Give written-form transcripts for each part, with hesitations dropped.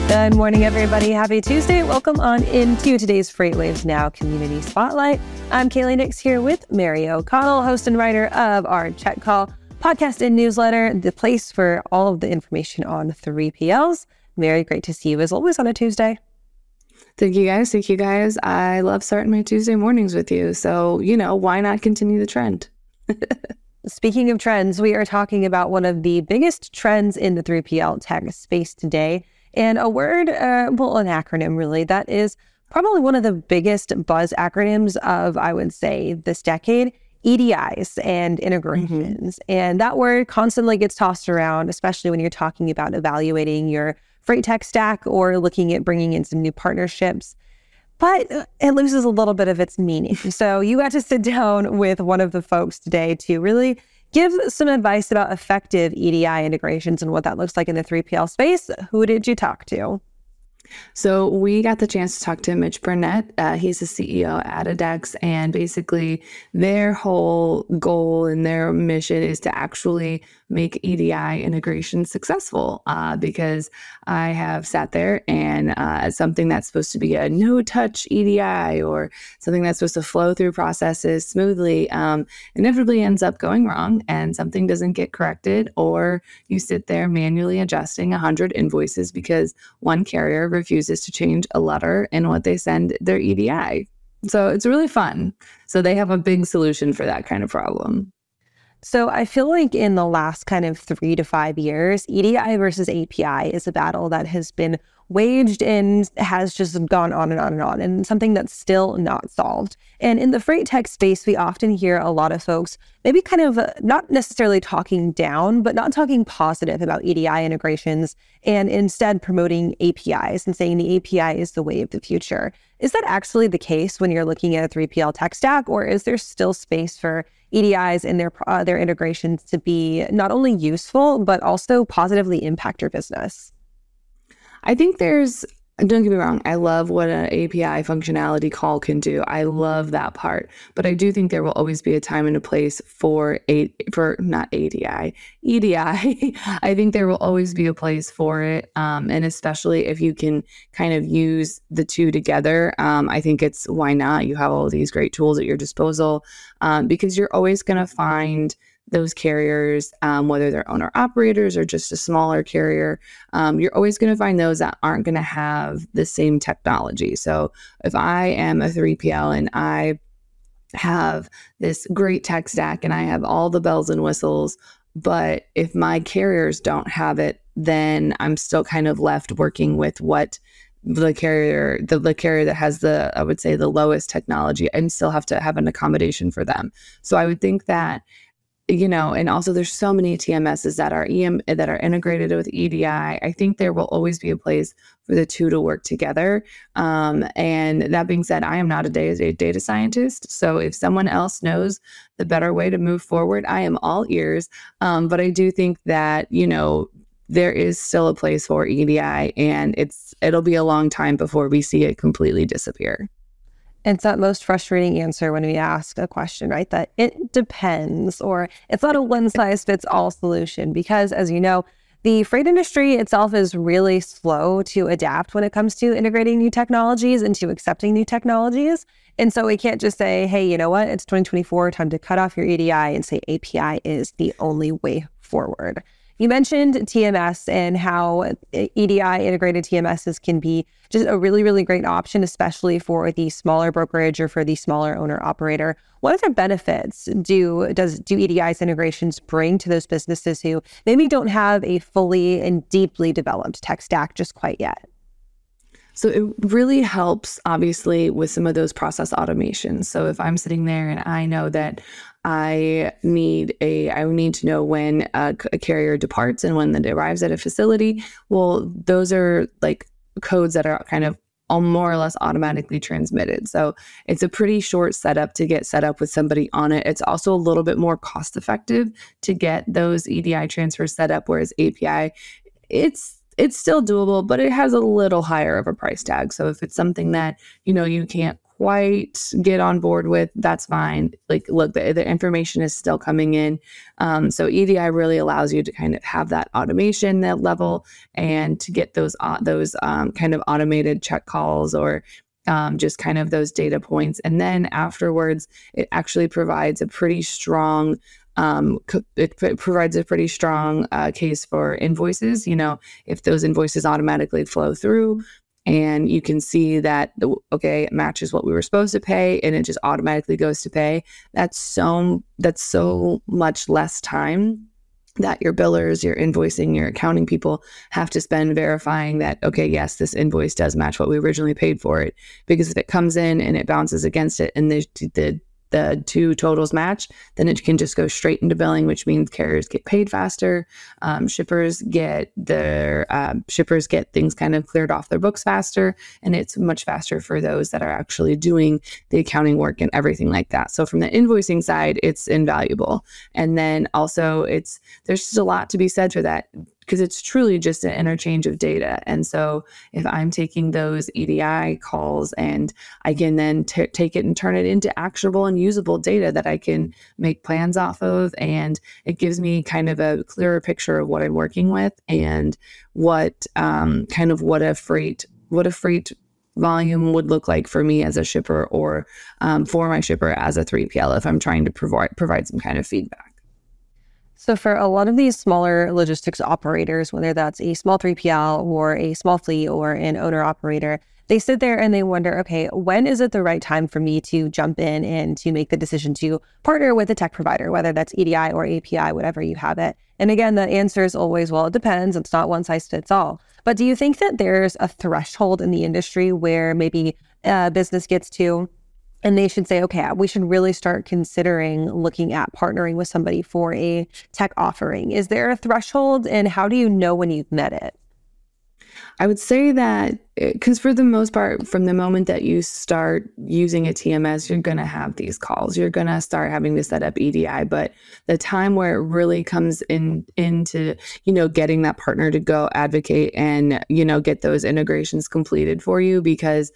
Good morning, everybody. Happy Tuesday. Welcome on into today's FreightWaves Now Community Spotlight. I'm Kaylee Nix here with Mary O'Connell, host and writer of our Check Call podcast and newsletter, the place for all of the information on 3PLs. Mary, great to see you as always on a Tuesday. Thank you guys. I love starting my Tuesday mornings with you. So, why not continue the trend? Speaking of trends, we are talking about one of the biggest trends in the 3PL tech space today. And a word, an acronym really, that is probably one of the biggest buzz acronyms of, I would say, this decade, EDIs and integrations. And that word constantly gets tossed around, especially when you're talking about evaluating your freight tech stack or looking at bringing in some new partnerships. But it loses a little bit of its meaning. So you got to sit down with one of the folks today to really give some advice about effective EDI integrations and what that looks like in the 3PL space. Who did you talk to? So we got the chance to talk to Mitch Burnett. He's the CEO at Adex, and basically their whole goal and their mission is to actually make EDI integration successful, because I have sat there and something that's supposed to be a no-touch EDI or something that's supposed to flow through processes smoothly inevitably ends up going wrong and something doesn't get corrected, or you sit there manually adjusting 100 invoices because one carrier refuses to change a letter in what they send their EDI. So it's really fun. So they have a big solution for that kind of problem. So I feel like in the last kind of 3 to 5 years, EDI versus API is a battle that has been waged and has just gone on and on and on, and something that's still not solved. And in the freight tech space, we often hear a lot of folks maybe kind of not necessarily talking down, but not talking positive about EDI integrations, and instead promoting APIs and saying the API is the way of the future. Is that actually the case when you're looking at a 3PL tech stack, or is there still space for EDIs and their integrations to be not only useful, but also positively impact your business? I think don't get me wrong, I love what an API functionality call can do. I love that part. But I do think there will always be a time and a place for not ADI, EDI. I think there will always be a place for it. And especially if you can kind of use the two together, I think why not? You have all these great tools at your disposal, because you're always going to find those carriers, whether they're owner operators or just a smaller carrier, you're always going to find those that aren't going to have the same technology. So if I am a 3PL and I have this great tech stack and I have all the bells and whistles, but if my carriers don't have it, then I'm still kind of left working with what the carrier that has I would say the lowest technology, and still have to have an accommodation for them. So I would think that, and also there's so many TMSs that are that are integrated with EDI. I think there will always be a place for the two to work together. And that being said, I am not a data scientist. So if someone else knows the better way to move forward, I am all ears. But I do think that, there is still a place for EDI, and it'll be a long time before we see it completely disappear. It's that most frustrating answer when we ask a question, right? That it depends, or it's not a one-size-fits-all solution, because as you know, the freight industry itself is really slow to adapt when it comes to integrating new technologies and to accepting new technologies. And so we can't just say, hey, you know what? It's 2024, time to cut off your EDI and say API is the only way forward. You mentioned TMS and how EDI integrated TMSs can be just a really, really great option, especially for the smaller brokerage or for the smaller owner operator. What other benefits do EDI's integrations bring to those businesses who maybe don't have a fully and deeply developed tech stack just quite yet? So it really helps, obviously, with some of those process automations. So if I'm sitting there and I know that I need to know when a carrier departs and when it arrives at a facility, well, those are like codes that are kind of more or less automatically transmitted. So it's a pretty short setup to get set up with somebody on it. It's also a little bit more cost effective to get those EDI transfers set up, whereas API, it's still doable, but it has a little higher of a price tag. So if it's something that, you can't quite get on board with, that's fine. Like, look, the information is still coming in. So EDI really allows you to kind of have that automation that level and to get those kind of automated check calls or just kind of those data points. And then afterwards, it actually provides a pretty strong case for invoices. If those invoices automatically flow through and you can see that, okay, it matches what we were supposed to pay and it just automatically goes to pay, that's so much less time that your billers, your invoicing, your accounting people have to spend verifying that, okay, yes, this invoice does match what we originally paid for it. Because if it comes in and it bounces against it and the two totals match, then it can just go straight into billing, which means carriers get paid faster. Shippers get things kind of cleared off their books faster, and it's much faster for those that are actually doing the accounting work and everything like that. So from the invoicing side, it's invaluable. And then also there's just a lot to be said for that, because it's truly just an interchange of data. And so if I'm taking those EDI calls and I can then take it and turn it into actionable and usable data that I can make plans off of, and it gives me kind of a clearer picture of what I'm working with and what a freight volume would look like for me as a shipper or for my shipper as a 3PL if I'm trying to provide some kind of feedback. So for a lot of these smaller logistics operators, whether that's a small 3PL or a small fleet or an owner operator, they sit there and they wonder, okay, when is it the right time for me to jump in and to make the decision to partner with a tech provider, whether that's EDI or API, whatever you have it? And again, the answer is always, well, it depends. It's not one size fits all. But do you think that there's a threshold in the industry where maybe a business gets to and they should say, okay, we should really start considering looking at partnering with somebody for a tech offering? Is there a threshold, and how do you know when you've met it? I would say that, because for the most part, from the moment that you start using a TMS, you're going to have these calls. You're going to start having to set up EDI. But the time where it really comes into, getting that partner to go advocate and, get those integrations completed for you, because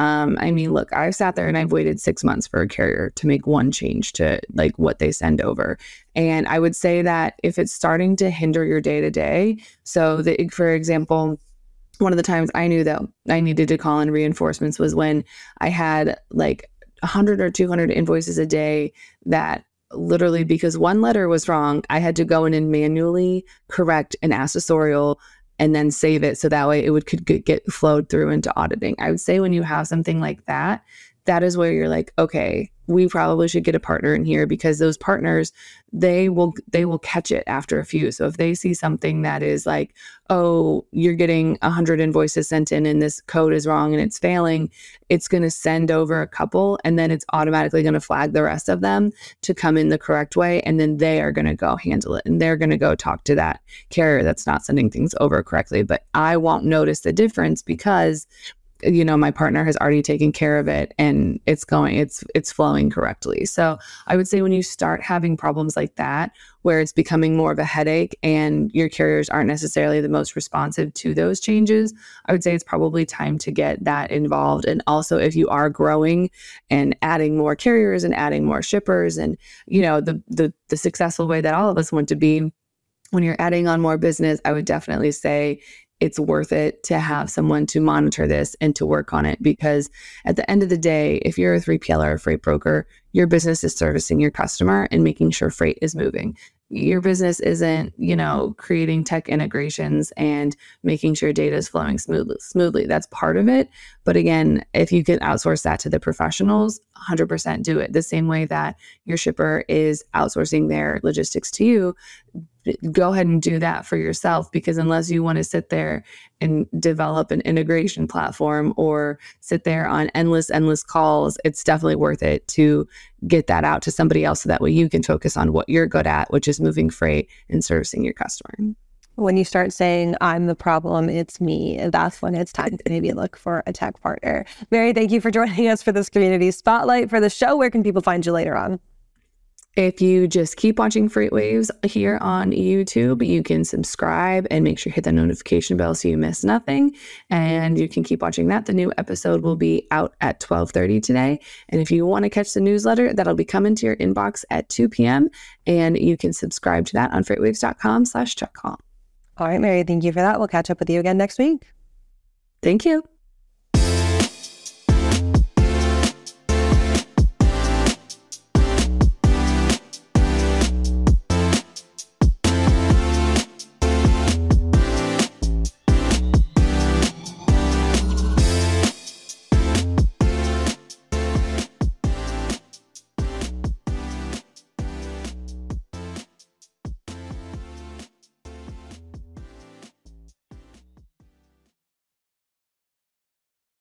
look, I've sat there and I've waited 6 months for a carrier to make one change to like what they send over. And I would say that if it's starting to hinder your day to day, so that, for example, one of the times I knew that I needed to call in reinforcements was when I had like 100 or 200 invoices a day that literally, because one letter was wrong, I had to go in and manually correct an accessorial and then save it so that way it could get flowed through into auditing. I would say when you have something like that, that is where you're like, okay, we probably should get a partner in here, because those partners, they will catch it after a few. So if they see something that is like, oh, you're getting 100 invoices sent in and this code is wrong and it's failing, it's going to send over a couple and then it's automatically going to flag the rest of them to come in the correct way. And then they are going to go handle it and they're going to go talk to that carrier that's not sending things over correctly. But I won't notice the difference because my partner has already taken care of it and it's flowing correctly. So I would say when you start having problems like that, where it's becoming more of a headache and your carriers aren't necessarily the most responsive to those changes, I would say it's probably time to get that involved. And also if you are growing and adding more carriers and adding more shippers and, the successful way that all of us want to be, when you're adding on more business, I would definitely say it's worth it to have someone to monitor this and to work on it. Because at the end of the day, if you're a 3PL or a freight broker, your business is servicing your customer and making sure freight is moving. Your business isn't, creating tech integrations and making sure data is flowing smoothly. That's part of it. But again, if you can outsource that to the professionals, 100% do it. The same way that your shipper is outsourcing their logistics to you, go ahead and do that for yourself, because unless you want to sit there and develop an integration platform or sit there on endless calls, it's definitely worth it to get that out to somebody else so that way you can focus on what you're good at, which is moving freight and servicing your customer. When you start saying, I'm the problem, it's me, that's when it's time to maybe look for a tech partner. Mary, thank you for joining us for this community spotlight for the show. Where can people find you later on? If you just keep watching FreightWaves here on YouTube, you can subscribe and make sure you hit the notification bell so you miss nothing. And you can keep watching that. The new episode will be out at 12:30 today. And if you want to catch the newsletter, that'll be coming to your inbox at 2 p.m. And you can subscribe to that on freightwaves.com/checkcall. All right, Mary, thank you for that. We'll catch up with you again next week. Thank you.